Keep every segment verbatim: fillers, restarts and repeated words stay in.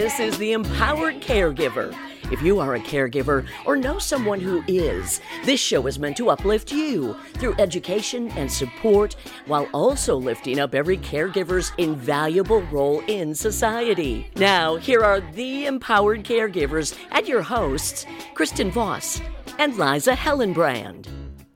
This is The Empowered Caregiver. If you are a caregiver or know someone who is, this show is meant to uplift you through education and support while also lifting up every caregiver's invaluable role in society. Now, here are The Empowered Caregivers and your hosts, Kristen Voss and Liza Hellenbrand.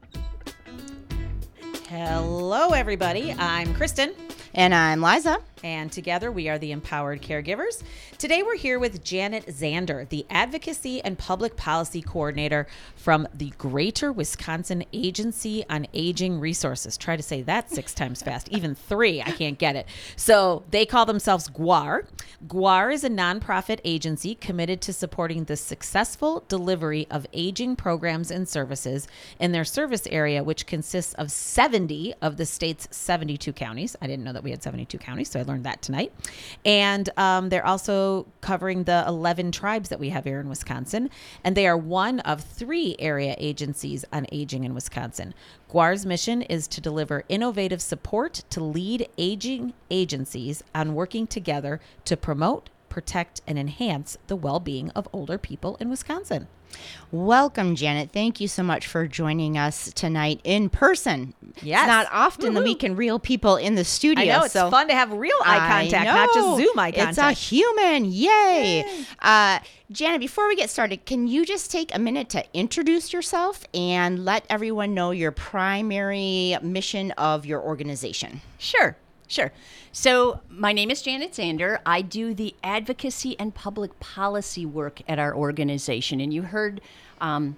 Hello, everybody. I'm Kristen. And I'm Liza. And together we are the Empowered Caregivers. Today we're here with Janet Zander, the Advocacy and Public Policy Coordinator from the Greater Wisconsin Agency on Aging Resources. Try to say that six times fast, even three, I can't get it. So they call themselves G W A R. G W A R is a nonprofit agency committed to supporting the successful delivery of aging programs and services in their service area, which consists of seventy of the state's seventy-two counties. I didn't know that we had seventy-two counties, so I learned that tonight. And um, they're also covering the eleven tribes that we have here in Wisconsin. And they are one of three area agencies on aging in Wisconsin. G W A R's mission is to deliver innovative support to lead aging agencies on working together to promote, protect, and enhance the well-being of older people in Wisconsin. Welcome, Janet. Thank you so much for joining us tonight in person. Yes. It's not often Woo-hoo. that we can reel people in the studio. I know, it's so fun to have real eye contact, not just Zoom eye contact. It's a human. Yay. Yay. Uh, Janet, before we get started, can you just take a minute to introduce yourself and let everyone know your primary mission of your organization? Sure. Sure. So my name is Janet Zander. I do the advocacy and public policy work at our organization. And you heard um,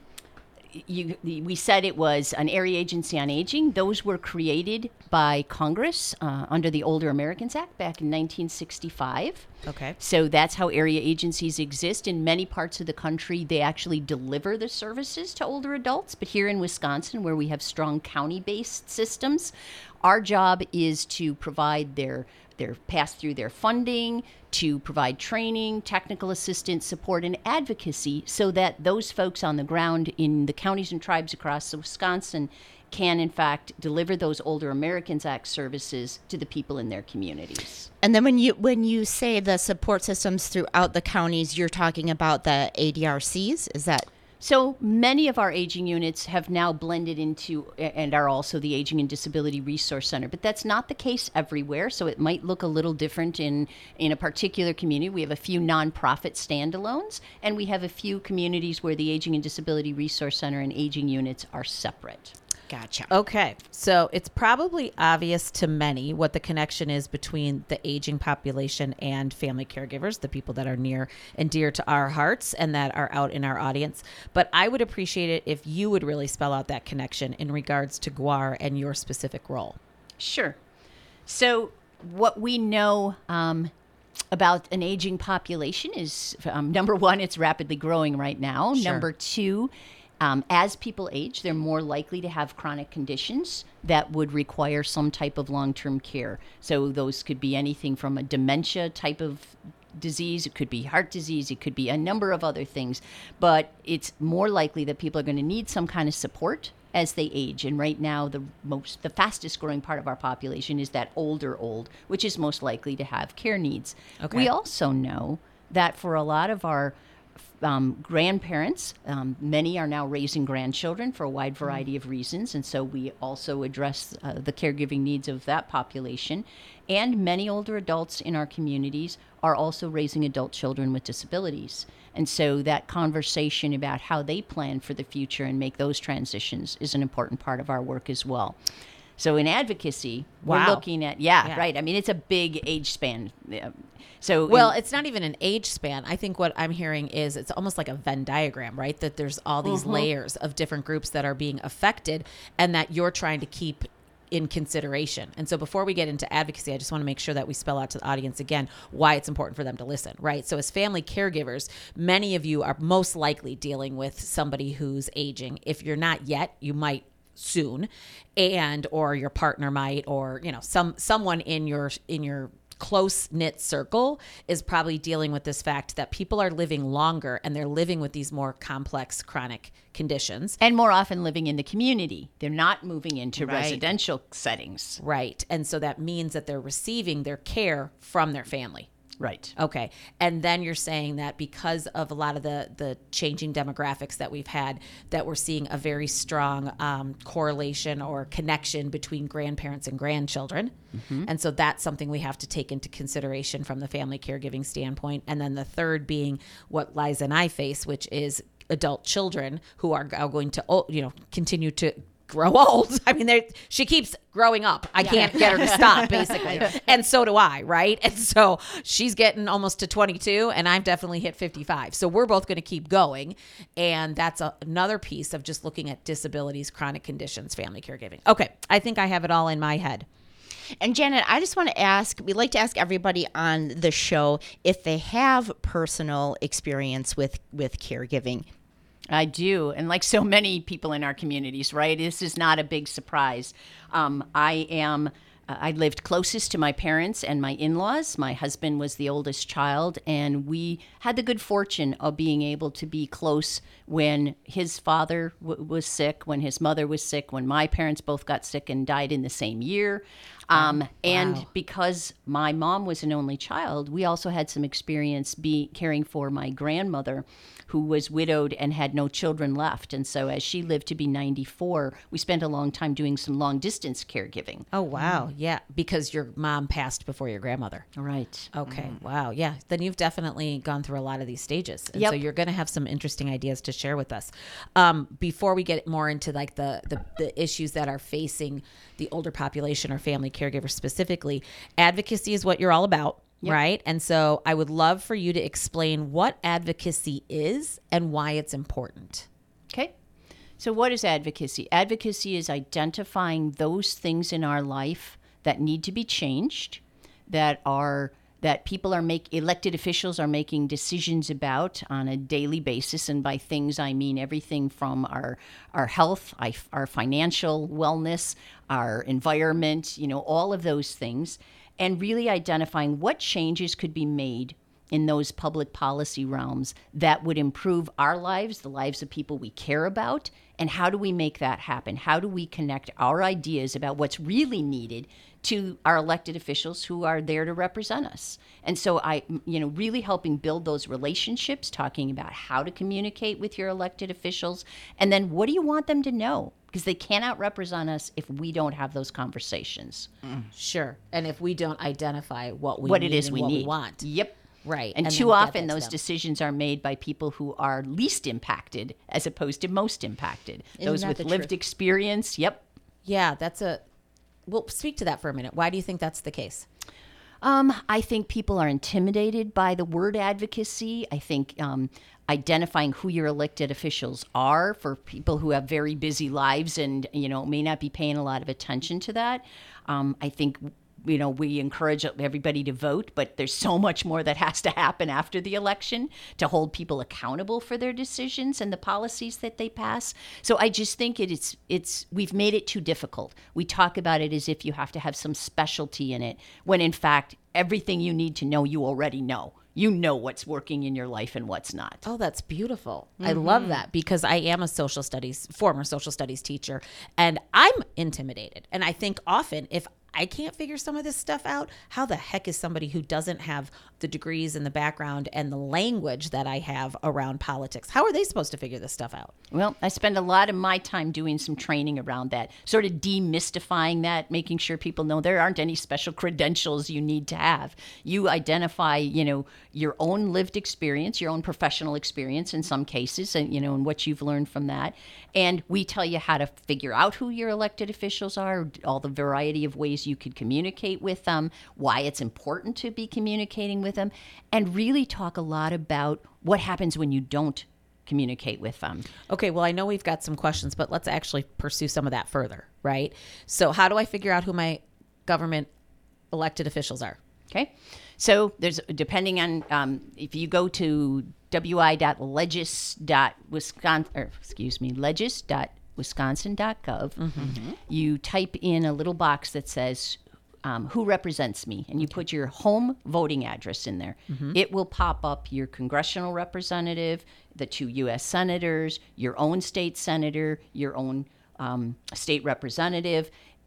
you, we said it was an area agency on aging. Those were created by Congress uh, under the Older Americans Act back in nineteen sixty-five. Okay. So that's how area agencies exist. In many parts of the country, they actually deliver the services to older adults. But here in Wisconsin, where we have strong county-based systems, our job is to provide their their pass through their funding, to provide training, technical assistance, support, and advocacy so that those folks on the ground in the counties and tribes across Wisconsin can, in fact, deliver those Older Americans Act services to the people in their communities. And then when you when you say the support systems throughout the counties, you're talking about the A D R Cs? Is that... So many of our aging units have now blended into and are also the Aging and Disability Resource Center, but that's not the case everywhere. So it might look a little different in, in a particular community. We have a few nonprofit standalones, and we have a few communities where the Aging and Disability Resource Center and aging units are separate. Gotcha. Okay, so it's probably obvious to many what the connection is between the aging population and family caregivers, the people that are near and dear to our hearts and that are out in our audience. But I would appreciate it if you would really spell out that connection in regards to G W A R and your specific role. Sure. So what we know um, about an aging population is, um, number one, it's rapidly growing right now. Sure. Number two, Um, as people age, they're more likely to have chronic conditions that would require some type of long-term care. So those could be anything from a dementia type of disease, it could be heart disease, it could be a number of other things. But it's more likely that people are going to need some kind of support as they age. And right now, the most, the fastest growing part of our population is that older old, which is most likely to have care needs. Okay. We also know that for a lot of our Um, grandparents, um, many are now raising grandchildren for a wide variety of reasons, and so we also address uh, the caregiving needs of that population. And many older adults in our communities are also raising adult children with disabilities. And so that conversation about how they plan for the future and make those transitions is an important part of our work as well. So in advocacy, Wow. we're looking at, yeah, Yeah. right. I mean, it's a big age span. So Well, in, it's not even an age span. I think what I'm hearing is it's almost like a Venn diagram, right? That there's all these Mm-hmm. layers of different groups that are being affected and that you're trying to keep in consideration. And so before we get into advocacy, I just want to make sure that we spell out to the audience again why it's important for them to listen, right? So as family caregivers, many of you are most likely dealing with somebody who's aging. If you're not yet, you might soon, and or your partner might, or you know, some someone in your in your close-knit circle is probably dealing with this fact that people are living longer and they're living with these more complex chronic conditions. And more often living in the community. They're not moving into Right. residential settings. Right. And so that means that they're receiving their care from their family. Right. Okay. And then you're saying that because of a lot of the, the changing demographics that we've had, that we're seeing a very strong um, correlation or connection between grandparents and grandchildren. Mm-hmm. And so that's something we have to take into consideration from the family caregiving standpoint. And then the third being what Liza and I face, which is adult children who are going to, you know, continue to grow old. I mean, they're- she keeps growing up. I can't get her to stop, basically. And so do I, right? And so she's getting almost to twenty-two, and I've definitely hit fifty-five. So we're both going to keep going. And that's a, another piece of just looking at disabilities, chronic conditions, family caregiving. Okay, I think I have it all in my head. And Janet, I just want to ask, we like to ask everybody on the show if they have personal experience with, with caregiving. I do. And like so many people in our communities, right? This is not a big surprise. Um, I am, uh, I lived closest to my parents and my in-laws. My husband was the oldest child, and we had the good fortune of being able to be close when his father w- was sick, when his mother was sick, when my parents both got sick and died in the same year. Um, and wow. because my mom was an only child, we also had some experience be caring for my grandmother, who was widowed and had no children left. And so as she lived to be ninety-four, we spent a long time doing some long distance caregiving. Oh, wow. Yeah, because your mom passed before your grandmother. Right. Okay. Wow. Yeah. Then you've definitely gone through a lot of these stages. And Yep. so you're going to have some interesting ideas to share with us. Um, before we get more into like the, the, the issues that are facing the older population or family caregivers specifically, advocacy is what you're all about. Yep. Right. And so I would love for you to explain what advocacy is and why it's important. Okay. So what is advocacy? Advocacy is identifying those things in our life that need to be changed, that are that people are make elected officials are making decisions about on a daily basis. And by things, I mean everything from our our health, our financial wellness, our environment, you know, all of those things, and really identifying what changes could be made in those public policy realms that would improve our lives, the lives of people we care about, and how do we make that happen? How do we connect our ideas about what's really needed to our elected officials who are there to represent us? And so I, you know, really helping build those relationships, talking about how to communicate with your elected officials, and then what do you want them to know? Because they cannot represent us if we don't have those conversations. Sure. And if we don't identify what we what need it is and we what need. we want. Yep. Right. And, then too get often that those stuff. decisions are made by people who are least impacted as opposed to most impacted. Isn't Those that with the lived truth? experience. Yep. Yeah, that's a, well, speak to that for a minute. Why do you think that's the case? Um, I think people are intimidated by the word advocacy. I think um, identifying who your elected officials are for people who have very busy lives and, you know, may not be paying a lot of attention to that. Um, I think, you know, we encourage everybody to vote, but there's so much more that has to happen after the election to hold people accountable for their decisions and the policies that they pass. So I just think it, it's it's we've made it too difficult. We talk about it as if you have to have some specialty in it, when in fact everything you need to know you already know. You know what's working in your life and what's not. Oh, that's beautiful. I love that because I am a social studies, former social studies teacher, and I'm intimidated. And I think often if I can't figure some of this stuff out, how the heck is somebody who doesn't have the degrees and the background and the language that I have around politics, how are they supposed to figure this stuff out? Well, I spend a lot of my time doing some training around that, sort of demystifying that, making sure people know there aren't any special credentials you need to have. You identify, you know, your own lived experience, your own professional experience in some cases, and, you know, and what you've learned from that. And we tell you how to figure out who your elected officials are, all the variety of ways you could communicate with them, why it's important to be communicating with them, and really talk a lot about what happens when you don't communicate with them. Okay, well, I know we've got some questions, but let's actually pursue some of that further, right? So how do I figure out who my government elected officials are? Okay, so there's, depending on, um, if you go to wi dot legis dot wisconsin, or excuse me, legis dot wisconsin dot gov, mm-hmm. you type in a little box that says, um, who represents me? And you okay. put your home voting address in there. Mm-hmm. It will pop up your congressional representative, the two U S senators, your own state senator, your own um, state representative.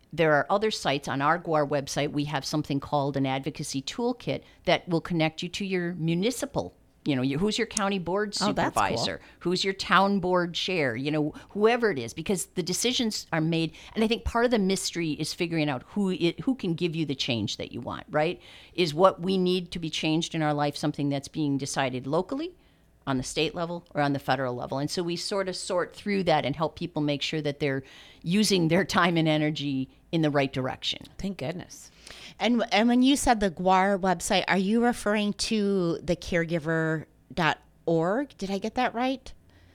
there are other sites on our G W A R website. We have something called an advocacy toolkit that will connect you to your municipal. You know, you, who's your county board Oh, that's cool. supervisor? Who's your town board chair? You know, whoever it is, because the decisions are made. And I think part of the mystery is figuring out who it, who can give you the change that you want, right? Is what we need to be changed in our life something that's being decided locally, on the state level, or on the federal level? And so we sort of sort through that and help people make sure that they're using their time and energy in the right direction. Thank goodness. And and when you said the G W A R website, are you referring to the caregiver dot org? Did I get that right?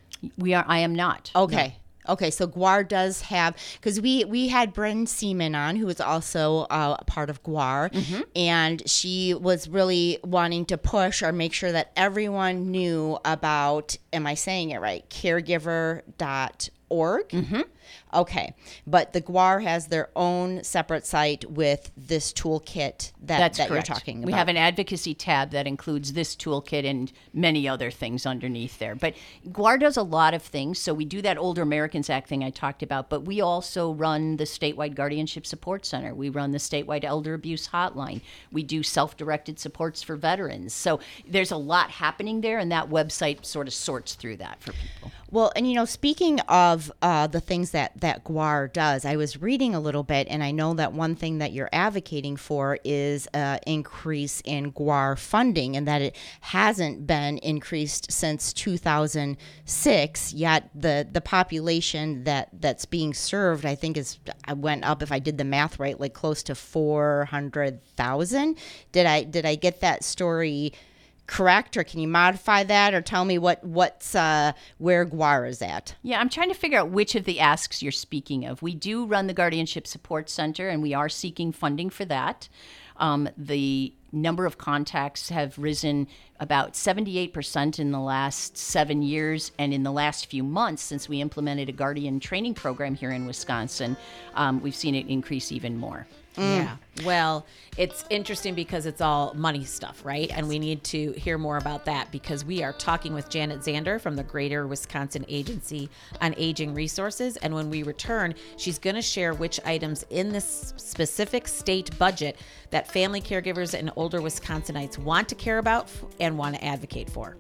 We are. I am not. Okay. Okay, so G W A R does have, because we, we had Bryn Seaman on, who was also uh, a part of G W A R, mm-hmm. and she was really wanting to push or make sure that everyone knew about, am I saying it right, caregiver dot org? Mm-hmm. Okay, but the G W A R has their own separate site with this toolkit that, That's that you're correct. talking about. We have an advocacy tab that includes this toolkit and many other things underneath there. But G W A R does a lot of things. So we do that Older Americans Act thing I talked about, but we also run the statewide Guardianship Support Center. We run the statewide Elder Abuse Hotline. We do self-directed supports for veterans. So there's a lot happening there, and that website sort of sorts through that for people. Well, and you know, speaking of uh, the things that, that G W A R does, I was reading a little bit, and I know that one thing that you're advocating for is an increase in G W A R funding, and that it hasn't been increased since two thousand six, yet the, the population that, that's being served, I think is, I went up, if I did the math right, like close to four hundred thousand. Did I, did I get that story correct, or can you modify that, or tell me what what's uh, where G W A R is at? Yeah, I'm trying to figure out which of the asks you're speaking of. We do run the Guardianship Support Center, and we are seeking funding for that. Um, the number of contacts have risen about seventy-eight percent in the last seven years, and in the last few months, since we implemented a Guardian training program here in Wisconsin, um, we've seen it increase even more. Mm. Yeah. Well, it's interesting because it's all money stuff, right? Yes. And we need to hear more about that because we are talking with Janet Zander from the Greater Wisconsin Agency on Aging Resources. And when we return, she's going to share which items in this specific state budget that family caregivers and older Wisconsinites want to care about and want to advocate for.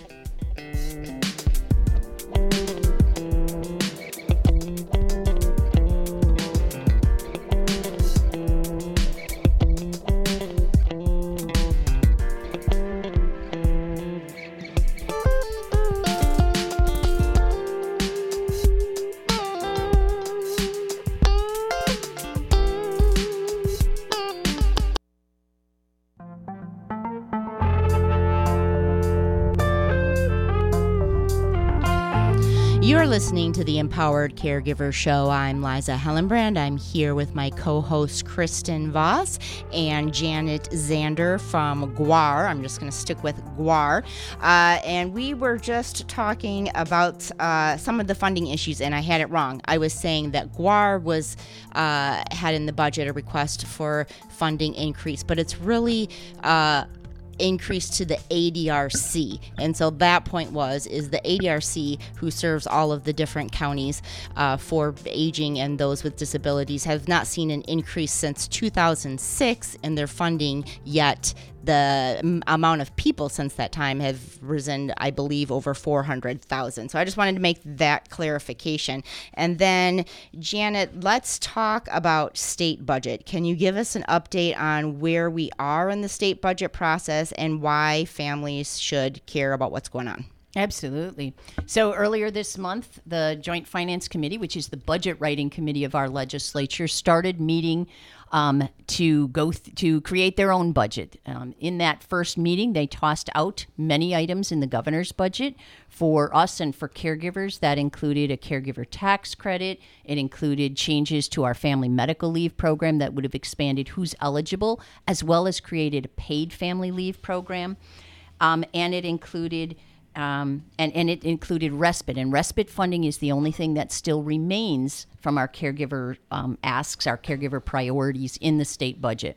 You're listening to the Empowered Caregiver Show. I'm Liza Hellenbrand. I'm here with my co-host Kristen Voss and Janet Zander from G W A R. I'm just going to stick with G W A R. Uh, and we were just talking about uh, some of the funding issues, and I had it wrong. I was saying that G W A R was uh, had in the budget a request for funding increase, but it's really uh, increase to the A D R C. And so that point was, is the A D R C, who serves all of the different counties uh, for aging and those with disabilities, have not seen an increase since two thousand six in their funding, yet the m- amount of people since that time have risen, I believe, over four hundred thousand. So I just wanted to make that clarification. And then, Janet, let's talk about state budget. Can you give us an update on where we are in the state budget process and why families should care about what's going on? Absolutely. So earlier this month, the Joint Finance Committee, which is the budget writing committee of our legislature, started meeting um, to go th- to create their own budget. Um, in that first meeting, they tossed out many items in the governor's budget for us and for caregivers. That included a caregiver tax credit. It included changes to our family medical leave program that would have expanded who's eligible, as well as created a paid family leave program. Um, and it included Um, and, and it included respite. And respite funding is the only thing that still remains from our caregiver um, asks, our caregiver priorities in the state budget.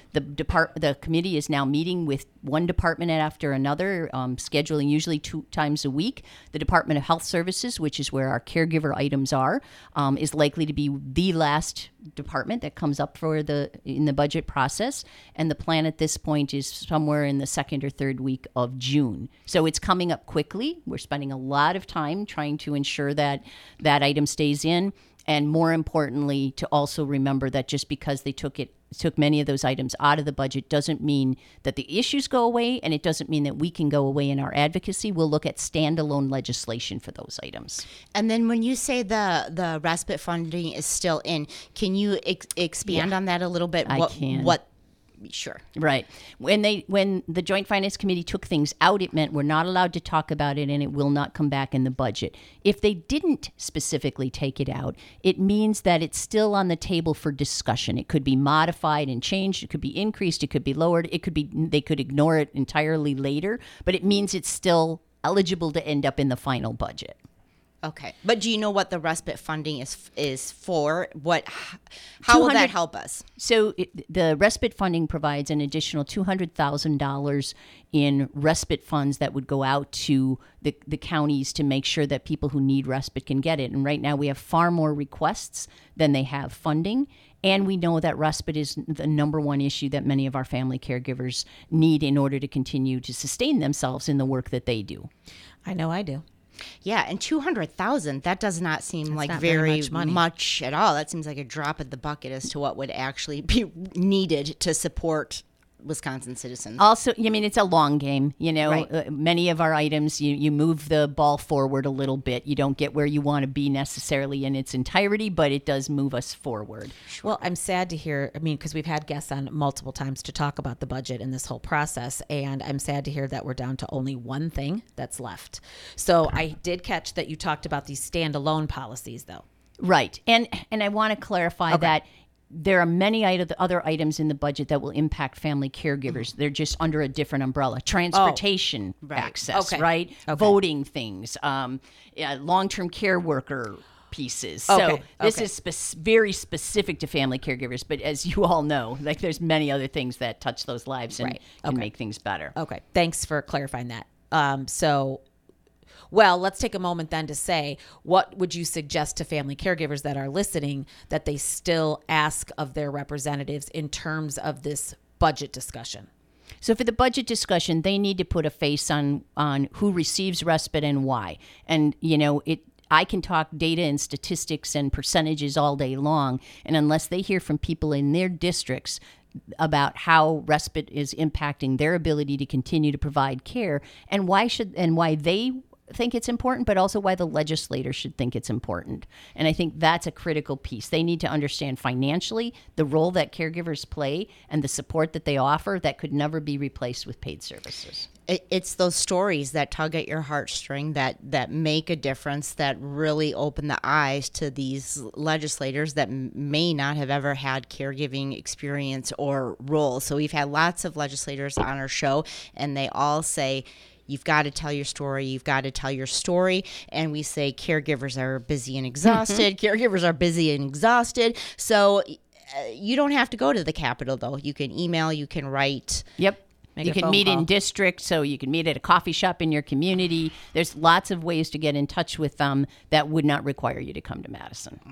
The depart the committee is now meeting with one department after another, um, scheduling usually two times a week. The Department of Health Services, which is where our caregiver items are, um, is likely to be the last department that comes up for the in the budget process. And the plan at this point is somewhere in the second or third week of June. So it's coming up quickly. We're spending a lot of time trying to ensure that that item stays in. And more importantly, to also remember that just because they took it took many of those items out of the budget doesn't mean that the issues go away, and it doesn't mean that we can go away in our advocacy. We'll look at standalone legislation for those items. And then when you say the the respite funding is still in, can you ex- expand Yeah. on that a little bit? I what, can. What? Sure. Right. When they when the Joint Finance Committee took things out, it meant we're not allowed to talk about it and it will not come back in the budget. If they didn't specifically take it out, it means that it's still on the table for discussion. It could be modified and changed, it could be increased, it could be lowered, it could be they could ignore it entirely later, but it means it's still eligible to end up in the final budget. Okay. But do you know what the respite funding is is for? What? How will that help us? So it, the respite funding provides an additional two hundred thousand dollars in respite funds that would go out to the, the counties to make sure that people who need respite can get it. And right now we have far more requests than they have funding. And we know that respite is the number one issue that many of our family caregivers need in order to continue to sustain themselves in the work that they do. I know I do. Yeah, and two hundred thousand, that does not seem That's like not very very much money. much at all. That seems like a drop in the bucket as to what would actually be needed to support Wisconsin citizens. Also, I mean, it's a long game. You know, Right. uh, many of our items, you, you move the ball forward a little bit. You don't get where you want to be necessarily in its entirety, but it does move us forward. Well, I'm sad to hear, I mean, because we've had guests on multiple times to talk about the budget and this whole process, and I'm sad to hear that we're down to only one thing that's left. So I did catch that you talked about these standalone policies, though. Right. And and I want to clarify that there are many ite- other items in the budget that will impact family caregivers. They're just under a different umbrella. Transportation access, Okay. right? Okay. Voting things, um, yeah, long-term care worker pieces. So Okay. this Okay. is spe- very specific to family caregivers. But as you all know, like there's many other things that touch those lives and Right. can Okay. make things better. Okay. Thanks for clarifying that. Um, so, well, let's take a moment then to say, what would you suggest to family caregivers that are listening that they still ask of their representatives in terms of this budget discussion? So for the budget discussion, they need to put a face on on who receives respite and why. And, you know, it I can talk data and statistics and percentages all day long, and unless they hear from people in their districts about how respite is impacting their ability to continue to provide care and why should and why they think it's important, but also why the legislator should think it's important. And I think that's a critical piece. They need to understand financially the role that caregivers play and the support that they offer that could never be replaced with paid services. It, it's those stories that tug at your heartstring that, that make a difference, that really open the eyes to these legislators that m- may not have ever had caregiving experience or role. So we've had lots of legislators on our show, and they all say, you've got to tell your story. You've got to tell your story. And we say caregivers are busy and exhausted. Caregivers are busy and exhausted. So uh, you don't have to go to the Capitol, though. You can email, you can write. Yep. Make you a can phone meet call. in district, so you can meet at a coffee shop in your community. There's lots of ways to get in touch with them that would not require you to come to Madison.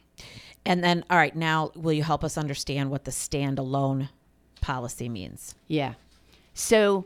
And then, all right, now will you help us understand what the standalone policy means? Yeah. So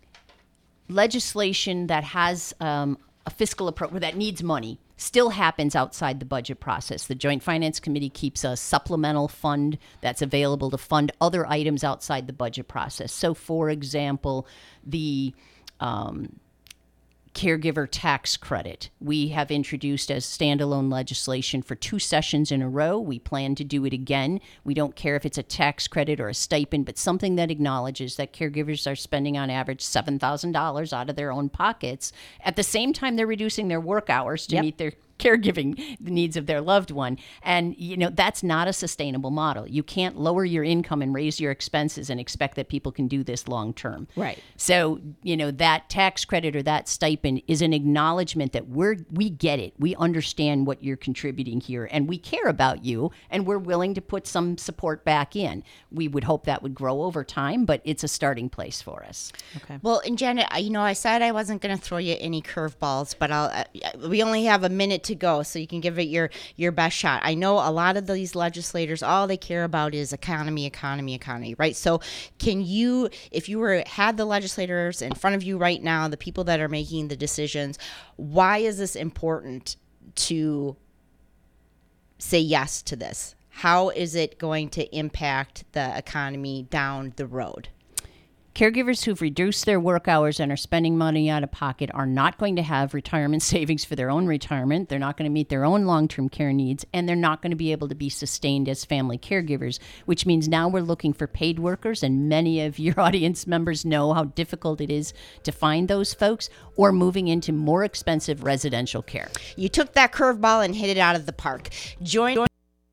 legislation that has um, a fiscal approach, or that needs money, still happens outside the budget process. The Joint Finance Committee keeps a supplemental fund that's available to fund other items outside the budget process. So, for example, the um, caregiver tax credit we have introduced as standalone legislation for two sessions in a row. We plan to do it again. We don't care if it's a tax credit or a stipend, but something that acknowledges that caregivers are spending on average seven thousand dollars out of their own pockets. At the same time, they're reducing their work hours to Yep. meet their caregiving the needs of their loved one. And, you know, that's not a sustainable model. You can't lower your income and raise your expenses and expect that people can do this long term. Right. So, you know, that tax credit or that stipend is an acknowledgement that we're, we get it. We understand what you're contributing here and we care about you and we're willing to put some support back in. We would hope that would grow over time, but it's a starting place for us. Okay. Well, and Janet, I- you know, I said I wasn't going to throw you any curveballs, but I'll. Uh, we only have a minute to go, so you can give it your your best shot. I know a lot of these legislators, all they care about is economy, economy, economy, right? So, can you, if you were had the legislators in front of you right now, the people that are making the decisions, why is this important to say yes to this? How is it going to impact the economy down the road? Caregivers who've reduced their work hours and are spending money out of pocket are not going to have retirement savings for their own retirement. They're not going to meet their own long-term care needs, and they're not going to be able to be sustained as family caregivers, which means now we're looking for paid workers, and many of your audience members know how difficult it is to find those folks, or moving into more expensive residential care. You took that curveball and hit it out of the park. Join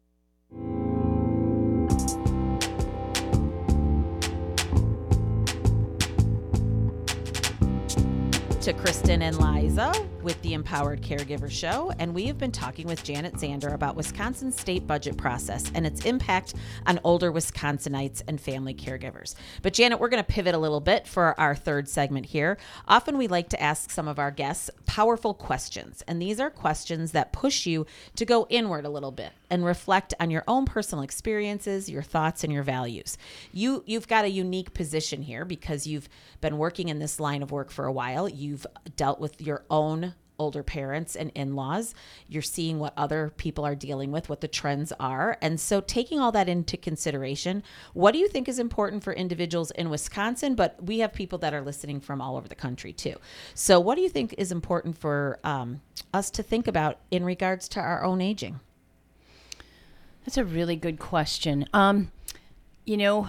to Kristen and Liza with the Empowered Caregiver Show, and we have been talking with Janet Zander about Wisconsin's state budget process and its impact on older Wisconsinites and family caregivers. But Janet, we're going to pivot a little bit for our third segment here. Often we like to ask some of our guests powerful questions, and these are questions that push you to go inward a little bit and reflect on your own personal experiences, your thoughts, and your values. You, you've got a unique position here because you've been working in this line of work for a while. You've dealt with your own older parents and in-laws. You're seeing what other people are dealing with, what the trends are. And so taking all that into consideration, what do you think is important for individuals in Wisconsin? But we have people that are listening from all over the country too. So what do you think is important for um, us to think about in regards to our own aging? That's a really good question. Um, you know,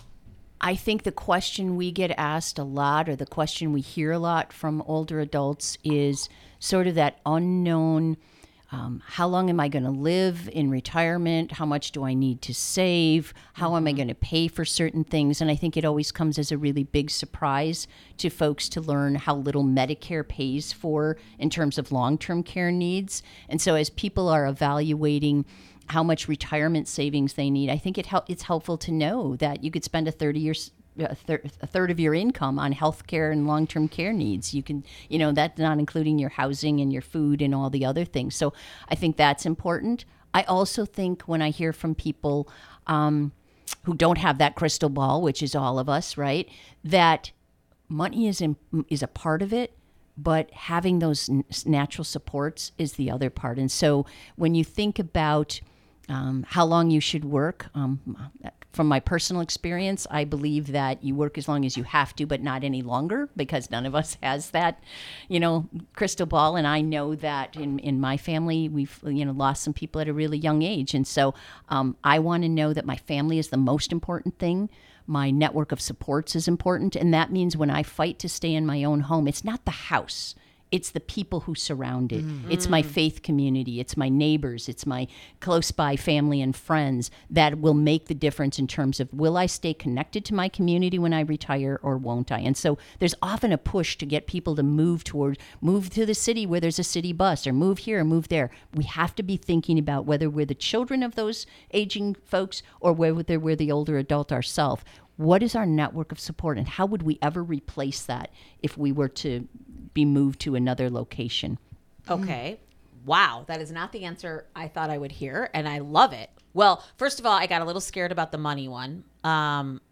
I think the question we get asked a lot, or the question we hear a lot from older adults, is sort of that unknown, um, how long am I going to live in retirement? How much do I need to save? How mm-hmm. am I going to pay for certain things? And I think it always comes as a really big surprise to folks to learn how little Medicare pays for in terms of long-term care needs. And so as people are evaluating how much retirement savings they need, I think it hel- it's helpful to know that you could spend a thirty years a, thir- a third of your income on health care and long-term care needs. You can, you know, that's not including your housing and your food and all the other things. So I think that's important. I also think when I hear from people um, who don't have that crystal ball, which is all of us, right, that money is in, is a part of it, but having those n- natural supports is the other part. And so when you think about Um, how long you should work. Um, from my personal experience, I believe that you work as long as you have to, but not any longer, because none of us has that, you know, crystal ball. And I know that in, in my family, we've, you know, lost some people at a really young age. And so um, I want to know that my family is the most important thing. My network of supports is important. And that means when I fight to stay in my own home, it's not the house. It's the people who surround it. Mm. It's my faith community. It's my neighbors. It's my close by family and friends that will make the difference in terms of, will I stay connected to my community when I retire or won't I? And so there's often a push to get people to move toward, move to the city where there's a city bus, or move here or move there. We have to be thinking about whether we're the children of those aging folks or whether we're the older adult ourselves. What is our network of support, and how would we ever replace that if we were to be moved to another location? Okay. Wow. That is not the answer I thought I would hear, and I love it. Well, first of all, I got a little scared about the money one. Um,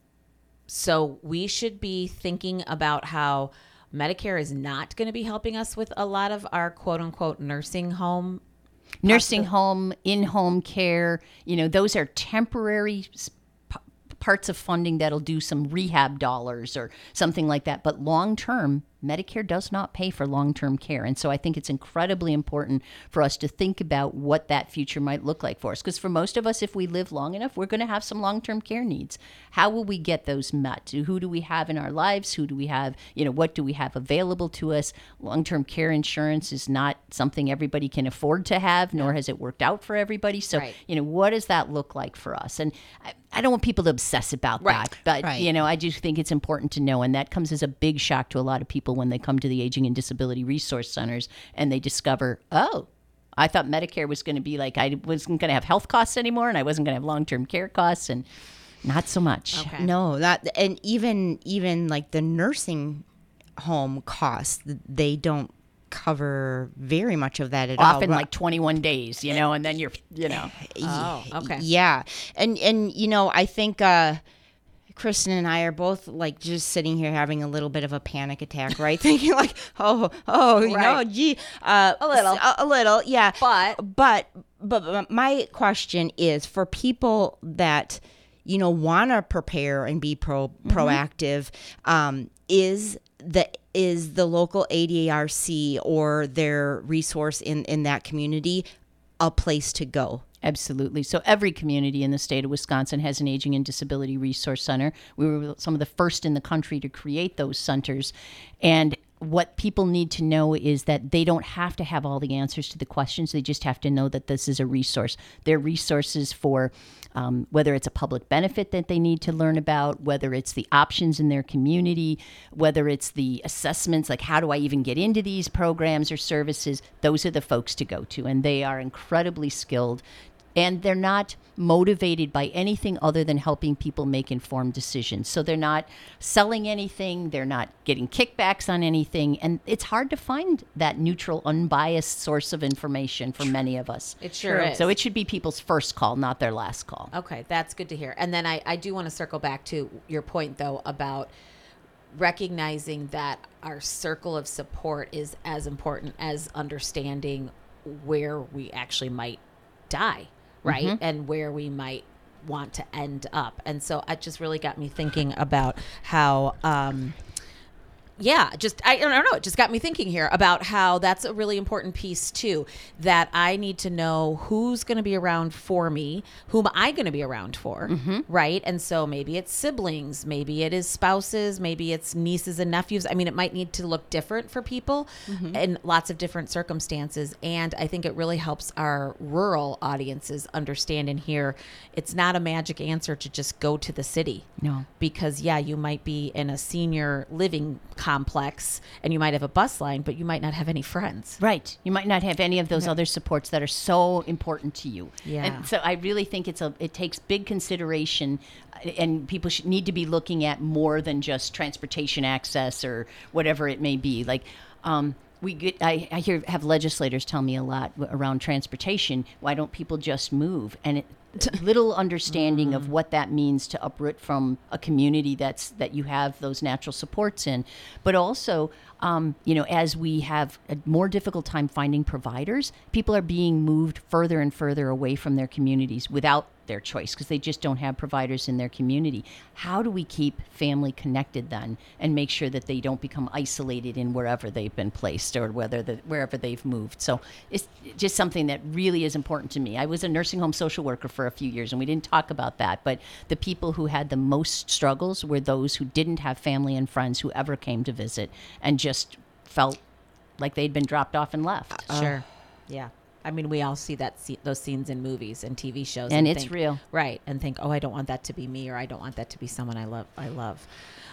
so we should be thinking about how Medicare is not going to be helping us with a lot of our quote unquote nursing home. Nursing home, in-home care, you know, those are temporary sp- parts of funding that'll do some rehab dollars or something like that. But long term, Medicare does not pay for long-term care. And so I think it's incredibly important for us to think about what that future might look like for us. Because for most of us, if we live long enough, we're going to have some long-term care needs. How will we get those met? Who do we have in our lives? Who do we have, you know, what do we have available to us? Long-term care insurance is not something everybody can afford to have, nor has it worked out for everybody. So, Right. you know, what does that look like for us? And I, I don't want people to obsess about Right. that, but, Right. you know, I just think it's important to know. And that comes as a big shock to a lot of people when they come to the Aging and Disability Resource Centers and they discover, oh, I thought Medicare was going to be like, I wasn't going to have health costs anymore and I wasn't going to have long-term care costs, and not so much. Okay. No, that and even even like the nursing home costs, they don't cover very much of that at all. Often like twenty-one days, you know, and then you're, you know. Oh, okay. Yeah. And and you know, I think uh Kristen and I are both like just sitting here having a little bit of a panic attack, right? Thinking like, oh, oh, you know, Right. gee, uh, A little. a, a little, yeah. But- but, but, but my question is for people that, you know, want to prepare and be pro proactive, um, is the is the local A D A R C or their resource in in that community a place to go? Absolutely. So every community in the state of Wisconsin has an Aging and Disability Resource Center. We were some of the first in the country to create those centers. And what people need to know is that they don't have to have all the answers to the questions. They just have to know that this is a resource. They're resources for um, whether it's a public benefit that they need to learn about, whether it's the options in their community, whether it's the assessments, like how do I even get into these programs or services. Those are the folks to go to. And they are incredibly skilled. And they're not motivated by anything other than helping people make informed decisions. So they're not selling anything. They're not getting kickbacks on anything. And it's hard to find that neutral, unbiased source of information for many of us. It sure is. So it should be people's first call, not their last call. Okay, that's good to hear. And then I, I do want to circle back to your point, though, about recognizing that our circle of support is as important as understanding where we actually might die, right? Mm-hmm. And where we might want to end up. And so it just really got me thinking about how, um, yeah, just, I, I don't know, it just got me thinking here about how that's a really important piece too, that I need to know who's going to be around for me, whom I going to be around for, right? And so maybe it's siblings, maybe it is spouses, maybe it's nieces and nephews. I mean, it might need to look different for people in lots of different circumstances. And I think it really helps our rural audiences understand and hear it's not a magic answer to just go to the city. No. Because, yeah, you might be in a senior living complex and you might have a bus line, but you might not have any friends. Right. You might not have any of those other supports that are so important to you. Yeah. And so I really think it's a it takes big consideration, uh, and people should need to be looking at more than just transportation access or whatever it may be. Like um we get, I, I hear have legislators tell me a lot w- around transportation. Why don't people just move? And it, little understanding of what that means to uproot from a community that's that you have those natural supports in, but also, um, you know, as we have a more difficult time finding providers, people are being moved further and further away from their communities without their choice because they just don't have providers in their community. How do we keep family connected then and make sure that they don't become isolated in wherever they've been placed or whether the, wherever they've moved? So it's just something that really is important to me. I was a nursing home social worker for a few years and we didn't talk about that, but the people who had the most struggles were those who didn't have family and friends who ever came to visit and just felt like they'd been dropped off and left. Sure. Yeah. I mean, we all see that se- those scenes in movies and T V shows, And it's think- real. right? And think, oh, I don't want that to be me, or I don't want that to be someone I love. I love.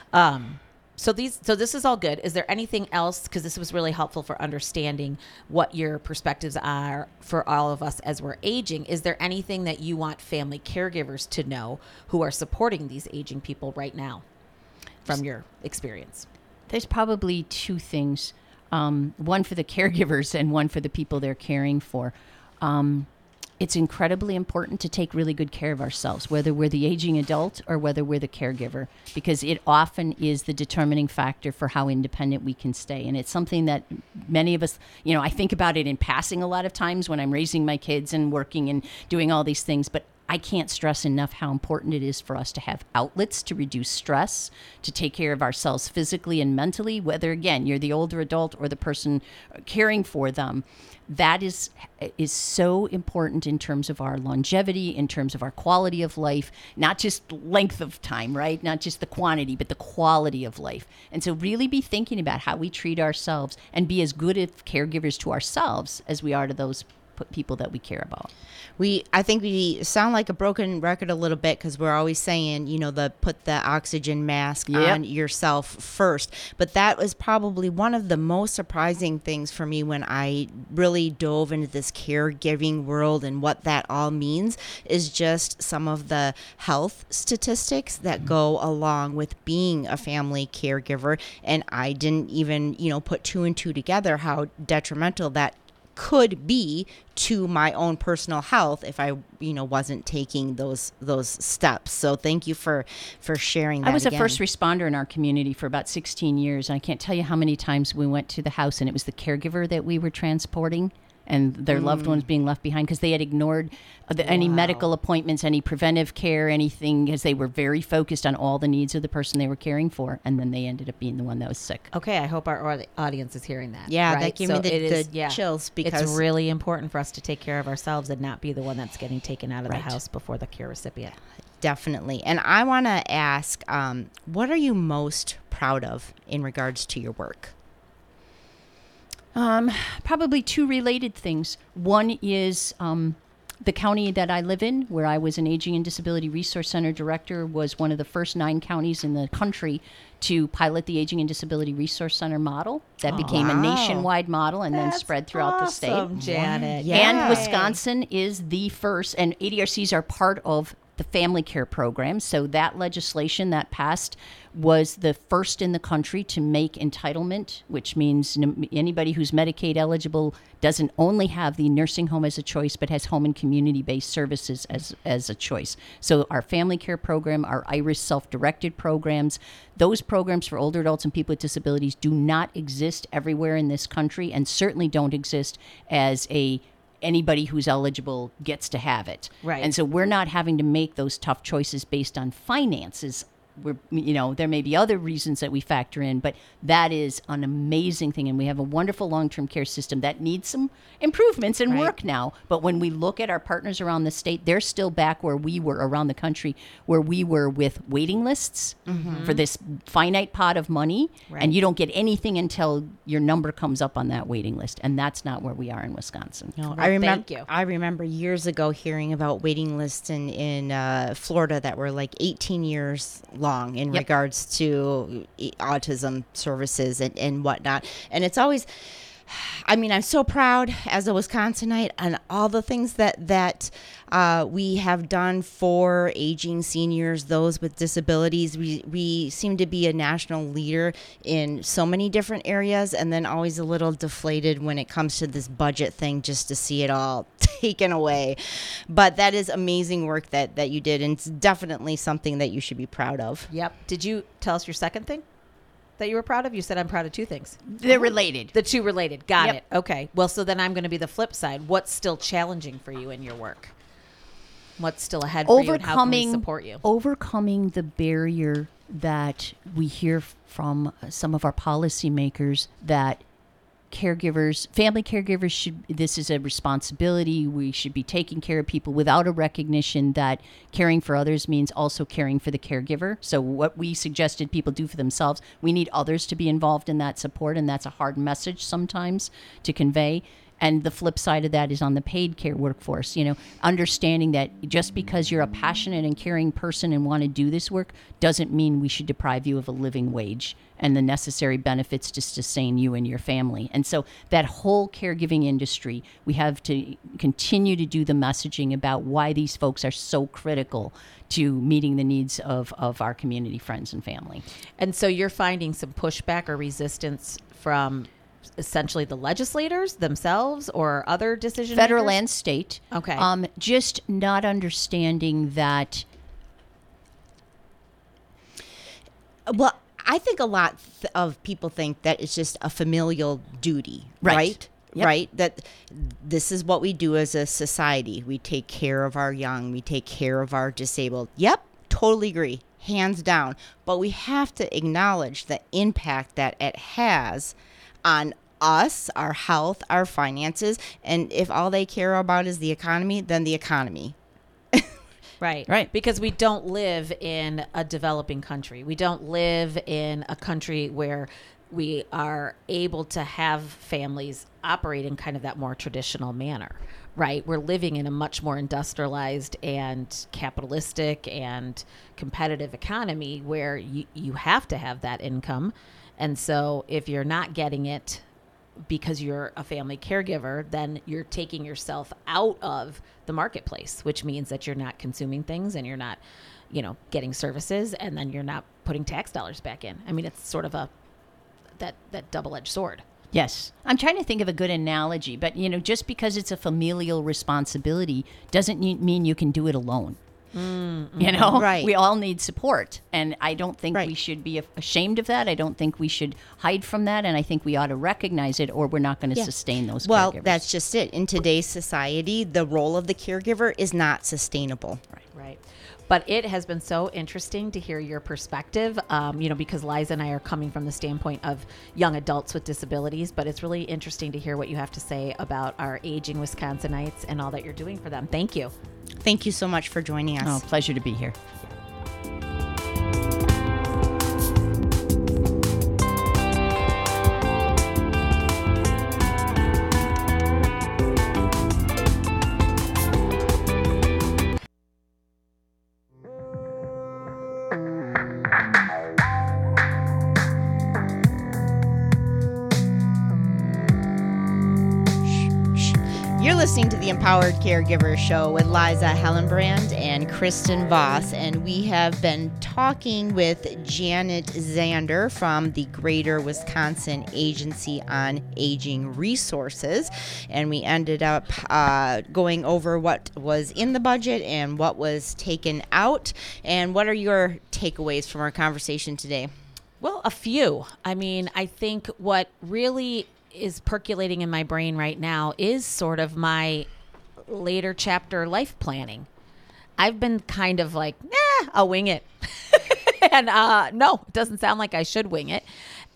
Um, so these, so this is all good. Is there anything else? Because this was really helpful for understanding what your perspectives are for all of us as we're aging. Is there anything that you want family caregivers to know who are supporting these aging people right now, from your experience? There's probably two things. Um, one for the caregivers and one for the people they're caring for. Um, it's incredibly important to take really good care of ourselves, whether we're the aging adult or whether we're the caregiver, because it often is the determining factor for how independent we can stay. And it's something that many of us, you know, I think about it in passing a lot of times when I'm raising my kids and working and doing all these things, but I can't stress enough how important it is for us to have outlets to reduce stress, to take care of ourselves physically and mentally, whether, again, you're the older adult or the person caring for them. That is is so important in terms of our longevity, in terms of our quality of life, not just length of time, right? Not just the quantity, but the quality of life. And so really be thinking about how we treat ourselves and be as good of caregivers to ourselves as we are to those people that we care about. We, I think we sound like a broken record a little bit because we're always saying, you know, the put the oxygen mask Yep. on yourself first. But that was probably one of the most surprising things for me when I really dove into this caregiving world and what that all means is just some of the health statistics that go along with being a family caregiver. And I didn't even, you know, put two and two together how detrimental that could be to my own personal health if I, you know, wasn't taking those those steps. So thank you for for sharing that. I was again. a first responder in our community for about sixteen years. And I can't tell you how many times we went to the house and it was the caregiver that we were transporting and their mm. loved ones being left behind because they had ignored the, wow. any medical appointments, any preventive care, anything, because they were very focused on all the needs of the person they were caring for. And then they ended up being the one that was sick. Okay, I hope our or- audience is hearing that. Yeah, right? that gave so me the, it is, the yeah, chills because it's really important for us to take care of ourselves and not be the one that's getting taken out of Right. the house before the care recipient. Definitely. And I want to ask, um, what are you most proud of in regards to your work? Um, probably two related things. One is um, the county that I live in, where I was an Aging and Disability Resource Center director, was one of the first nine counties in the country to pilot the Aging and Disability Resource Center model. That Oh, became wow. a nationwide model and then That's spread throughout the state. awesome, Janet. Yeah. And Yay. Wisconsin is the first, and A D R Cs are part of the family care program. So that legislation that passed was the first in the country to make entitlement, which means n- anybody who's Medicaid eligible doesn't only have the nursing home as a choice, but has home and community-based services as, as a choice. So our family care program, our IRIS self-directed programs, those programs for older adults and people with disabilities do not exist everywhere in this country and certainly don't exist as a anybody who's eligible gets to have it. Right. And so we're not having to make those tough choices based on finances. We're, you know, there may be other reasons that we factor in, but that is an amazing thing. And we have a wonderful long-term care system that needs some improvements and Right. work now. But when we look at our partners around the state, they're still back where we were around the country, where we were with waiting lists Mm-hmm. for this finite pot of money. Right. And you don't get anything until your number comes up on that waiting list. And that's not where we are in Wisconsin. No, Well, I remember. thank you. I remember years ago hearing about waiting lists in in uh, Florida that were like eighteen years long in Yep. regards to e- autism services and, and whatnot. And it's always, I mean, I'm so proud as a Wisconsinite on all the things that that uh, we have done for aging seniors, those with disabilities. We we seem to be a national leader in so many different areas, and then always a little deflated when it comes to this budget thing, just to see it all taken away. But that is amazing work that that you did, and it's definitely something that you should be proud of. Yep. Did you tell us your second thing that you were proud of? You said I'm proud of two things. They're related. The two related. Got Yep. it. Okay. Well, so then I'm going to be the flip side. What's still challenging for you in your work? What's still ahead for you and how can we overcoming support you? overcoming the barrier that we hear from some of our policymakers that caregivers, family caregivers should, this is a responsibility. We should be taking care of people without a recognition that caring for others means also caring for the caregiver. So what we suggested people do for themselves, we need others to be involved in that support. And that's a hard message sometimes to convey. And the flip side of that is on the paid care workforce, you know, understanding that just because you're a passionate and caring person and want to do this work doesn't mean we should deprive you of a living wage and the necessary benefits to sustain you and your family. And so that whole caregiving industry, we have to continue to do the messaging about why these folks are so critical to meeting the needs of, of our community, friends, and family. And so you're finding some pushback or resistance from essentially the legislators themselves or other decision Federal makers? and state. Okay. Um, just not understanding that. Well, I think a lot th- of people think that it's just a familial duty, Right. right? Yep. right? That this is what we do as a society. We take care of our young. We take care of our disabled. Yep, totally agree. Hands down. But we have to acknowledge the impact that it has on us, our health, our finances. And if all they care about is the economy, then the economy. Right. Right. Because we don't live in a developing country. We don't live in a country where we are able to have families operate in kind of that more traditional manner, right? We're living in a much more industrialized and capitalistic and competitive economy where you, you have to have that income. And so if you're not getting it because you're a family caregiver, then you're taking yourself out of the marketplace, which means that you're not consuming things and you're not, you know, getting services, and then you're not putting tax dollars back in. I mean, it's sort of a that that double-edged sword. Yes. I'm trying to think of a good analogy, but, you know, just because it's a familial responsibility doesn't mean you can do it alone. Mm-hmm. You know, right. We all need support. And I don't think right. we should be ashamed of that. I don't think we should hide from that. And I think we ought to recognize it, or we're not going to yeah. sustain those well, caregivers. That's just it. In today's society, the role of the caregiver is not sustainable. Right. Right. But it has been so interesting to hear your perspective, um, you know, because Liza and I are coming from the standpoint of young adults with disabilities. But it's really interesting to hear what you have to say about our aging Wisconsinites and all that you're doing for them. Thank you. Thank you so much for joining us. Oh, pleasure to be here. You're listening to the Empowered Caregiver Show with Liza Hellenbrand and Kristen Voss, and we have been talking with Janet Zander from the Greater Wisconsin Agency on Aging Resources, and we ended up uh, going over what was in the budget and what was taken out. And what are your takeaways from our conversation today? Well, a few. I mean, I think what really is percolating in my brain right now is sort of my later chapter life planning. I've been kind of like, nah, I'll wing it. and uh, no, it doesn't sound like I should wing it.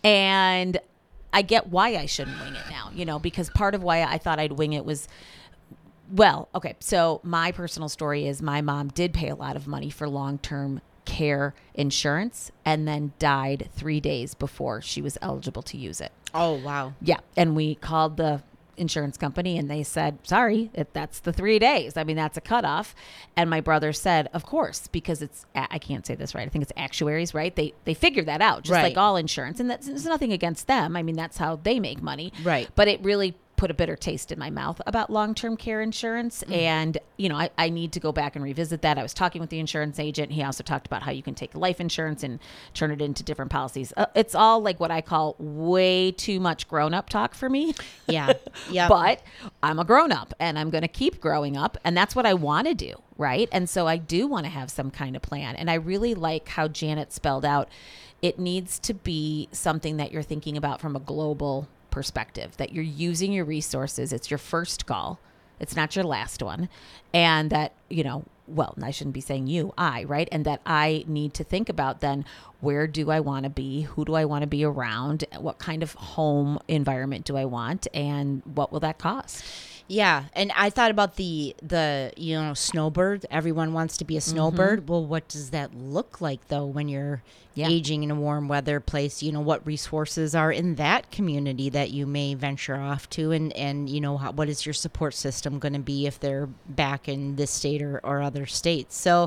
And I get why I shouldn't wing it now, you know, because part of why I thought I'd wing it was, well, okay, so my personal story is my mom did pay a lot of money for long-term care insurance and then died three days before she was eligible to use it. Oh, wow. Yeah. And we called the insurance company and they said, sorry, if that's the three days. I mean, that's a cutoff. And my brother said, of course, because it's, I can't say this right. I think it's actuaries, right? They they figure that out, just right. like all insurance. And that's, there's nothing against them. I mean, that's how they make money. Right. But it really put a bitter taste in my mouth about long-term care insurance. Mm. And, you know, I, I need to go back and revisit that. I was talking with the insurance agent. He also talked about how you can take life insurance and turn it into different policies. Uh, it's all like what I call way too much grown-up talk for me. Yeah. Yeah. But I'm a grown-up and I'm going to keep growing up. And that's what I want to do. Right. And so I do want to have some kind of plan. And I really like how Janet spelled out it needs to be something that you're thinking about from a global perspective, that you're using your resources. It's your first call. It's not your last one. And that, you know, well, I shouldn't be saying you, I, right? And that I need to think about then, where do I want to be? Who do I want to be around? What kind of home environment do I want? And what will that cost? Yeah, and I thought about the the you know snowbird. Everyone wants to be a snowbird. Mm-hmm. Well, what does that look like though when you're yeah. aging in a warm weather place? You know, what resources are in that community that you may venture off to, and and you know how, what is your support system going to be if they're back in this state or, or other states? So.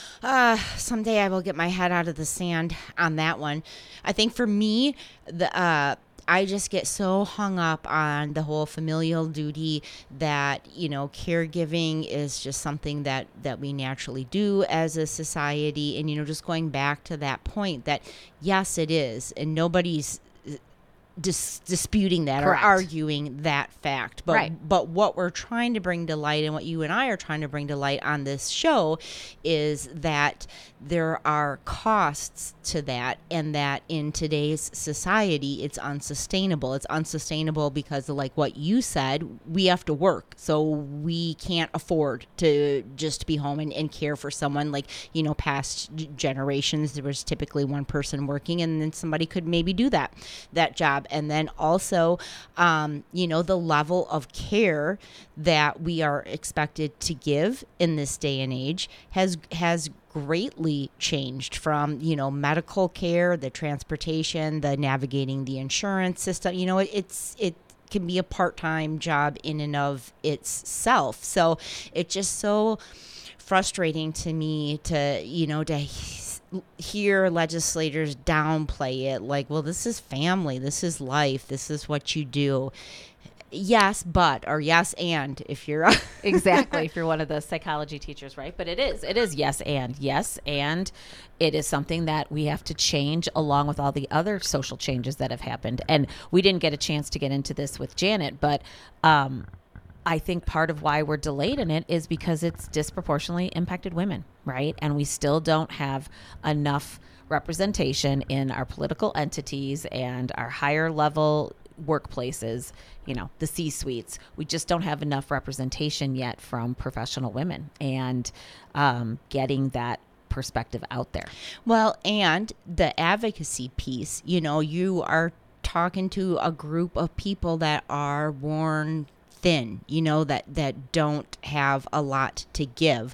Uh, someday I will get my head out of the sand on that one. I think for me, the uh. I just get so hung up on the whole familial duty that, you know, caregiving is just something that, that we naturally do as a society. And, you know, just going back to that point that, yes, it is. And nobody's dis- disputing that Correct. or arguing that fact. But Right. but what we're trying to bring to light, and what you and I are trying to bring to light on this show, is that there are costs to that, and that in today's society it's unsustainable. It's unsustainable because of, like what you said, we have to work, so we can't afford to just be home and, and care for someone. Like, you know, past g- generations there was typically one person working, and then somebody could maybe do that that job. And then also um, you know, the level of care that we are expected to give in this day and age has has greatly changed, from, you know, medical care, the transportation, the navigating the insurance system. You know, it, it's it can be a part-time job in and of itself. So it's just so frustrating to me to, you know, to he- hear legislators downplay it, like, well, this is family, this is life, this is what you do. Yes, but, or yes, and, if you're Exactly, if you're one of the psychology teachers, right? But it is, it is yes and, yes, and it is something that we have to change along with all the other social changes that have happened. And we didn't get a chance to get into this with Janet, but um, I think part of why we're delayed in it is because it's disproportionately impacted women, right? And we still don't have enough representation in our political entities and our higher level workplaces, you know, the C-suites. We just don't have enough representation yet from professional women, and um, getting that perspective out there. Well, and the advocacy piece, you know, you are talking to a group of people that are worn thin, you know, that, that don't have a lot to give.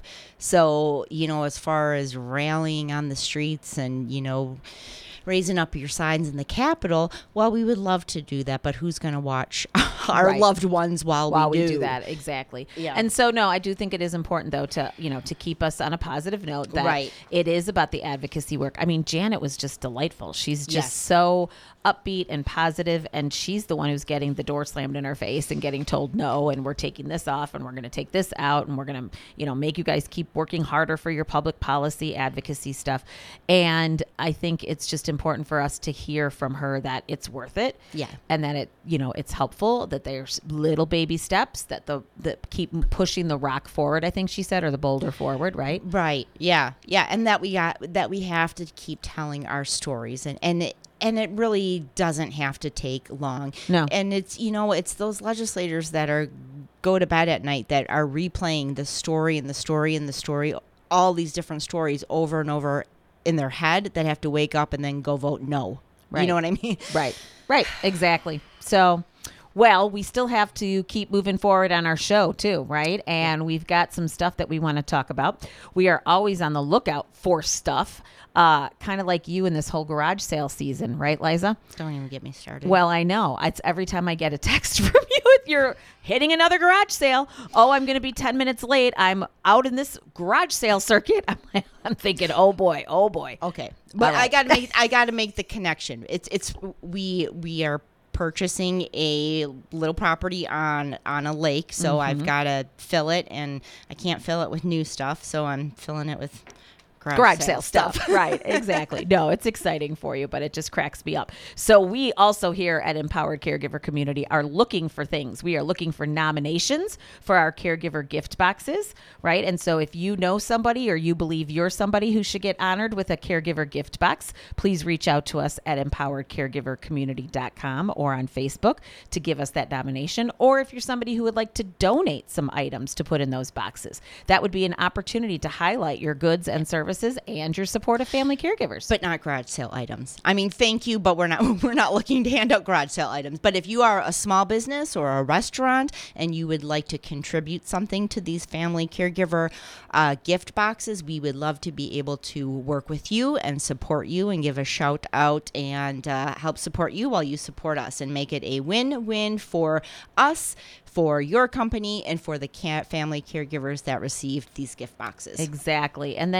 So, you know, as far as rallying on the streets and, you know, raising up your signs in the Capitol, well, we would love to do that, but who's going to watch our Right. loved ones while, While we, we do? do that, exactly. Yeah. And so, no, I do think it is important, though, to, you know, to keep us on a positive note that Right. it is about the advocacy work. I mean, Janet was just delightful. She's just Yes. so upbeat and positive, and she's the one who's getting the door slammed in her face and getting told no, and we're taking this off, and we're going to take this out, and we're going to, you know, make you guys keep working harder for your public policy advocacy stuff. And I think it's just important for us to hear from her that it's worth it. Yeah. And that it, you know, it's helpful, that there's little baby steps that the that keep pushing the rock forward, I think she said, or the boulder forward, right? Right. Yeah. Yeah. And that we got that we have to keep telling our stories, and and it, and it really doesn't have to take long. No. And it's, you know, it's those legislators that are go to bed at night that are replaying the story and the story and the story, all these different stories over and over in their head, that have to wake up and then go vote no. Right. You know what I mean? Right. Right. Exactly. So, well, we still have to keep moving forward on our show too, right? And we've got some stuff that we want to talk about. We are always on the lookout for stuff, uh, kind of like you in this whole garage sale season, right, Liza? Don't even get me started. Well, I know. It's every time I get a text from you, you're hitting another garage sale. Oh, I'm going to be ten minutes late. I'm out in this garage sale circuit. I'm, like, I'm thinking, oh boy, oh boy. Okay, but All right. I got to make I got to make the connection. It's it's we we are purchasing a little property on on a lake, so I've got to fill it, and I can't fill it with new stuff, so I'm filling it with garage, garage sale stuff. Right, exactly. No, it's exciting for you, but it just cracks me up. So we also here at Empowered Caregiver Community are looking for things. We are looking for nominations for our caregiver gift boxes, right? And so if you know somebody, or you believe you're somebody who should get honored with a caregiver gift box, please reach out to us at empowered caregiver community dot com or on Facebook to give us that nomination. Or if you're somebody who would like to donate some items to put in those boxes, that would be an opportunity to highlight your goods and services and your support of family caregivers. but not garage sale items. I mean, thank you, but we're not we're not looking to hand out garage sale items. But if you are a small business or a restaurant and you would like to contribute something to these family caregiver uh, gift boxes, we would love to be able to work with you and support you and give a shout out and uh, help support you while you support us, and make it a win-win for us, for your company, and for the ca- family caregivers that received these gift boxes. Exactly. And then next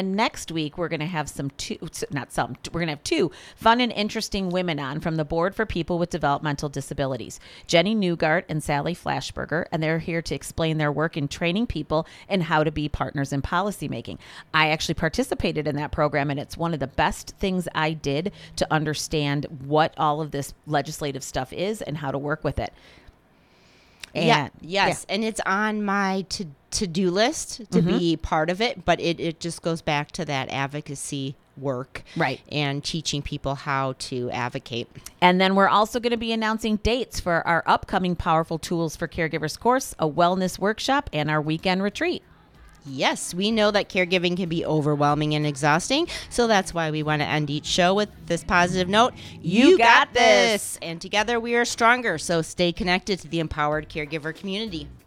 next week, we're going to have some two, not some, we're going to have two fun and interesting women on from the Board for People with Developmental Disabilities, Jenny Newgart and Sally Flashberger, and they're here to explain their work in training people and how to be partners in policymaking. I actually participated in that program, and it's one of the best things I did to understand what all of this legislative stuff is and how to work with it. And, yeah, yes, yeah. And it's on my to to-do list to mm-hmm. be part of it, but it, it just goes back to that advocacy work, right, and teaching people how to advocate. And then we're also going to be announcing dates for our upcoming Powerful Tools for Caregivers course, a wellness workshop, and our weekend retreat. Yes, we know that caregiving can be overwhelming and exhausting, so that's why we want to end each show with this positive note. You, you got, got this! And together we are stronger, so stay connected to the empowered caregiver community.